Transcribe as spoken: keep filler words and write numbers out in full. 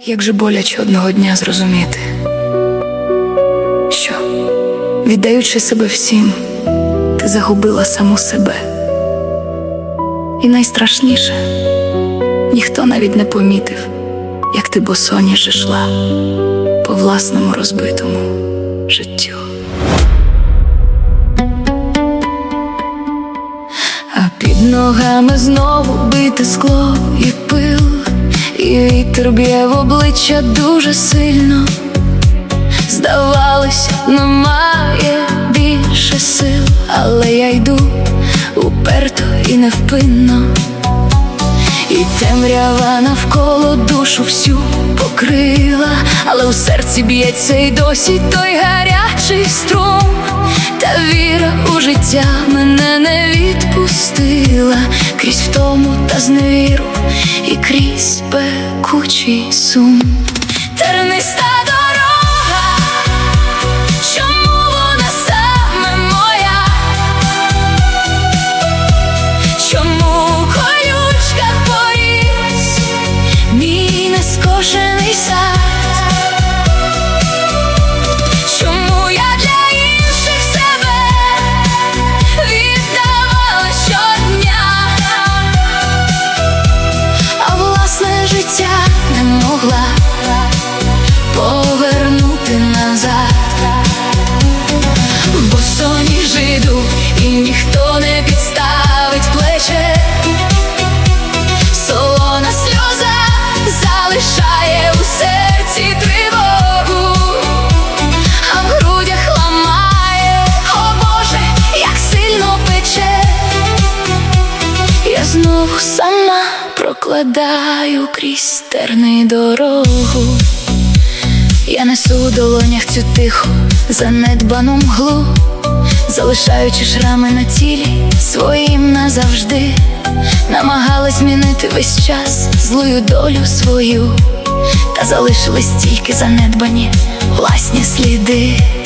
Як же боляче одного дня зрозуміти, що, віддаючи себе всім, ти загубила саму себе. І найстрашніше, ніхто навіть не помітив, як ти босоніж йшла по власному розбитому життю. А під ногами знову бите скло і пил, і вітер б'є в обличчя дуже сильно. Здавалося, немає більше сил, але я йду уперто і невпинно. І темрява навколо душу всю покрила, але у серці б'ється й досі той гарячий струм. Та віра у життя мене не відпустила крізь втому та зневіру і крізь пекучий сум. Терниста дорога, чому вона саме моя? Чому колючка поріс мій нескошений сад? Чому я для інших себе віддавала щодня, а власне життя не могла повернути назад? Босоніж іду, і ніхто не підставить плече. Солона сльоза залишає у серці тривогу, а в грудях ламає, о Боже, як сильно пече. Я знову сама прокладаю крізь терни дорогу. Я несу у долонях цю тиху, занедбану мглу, залишаючи шрами на тілі своїм назавжди. Намагалась змінити весь час злую долю свою, та залишились тільки занедбані власні сліди.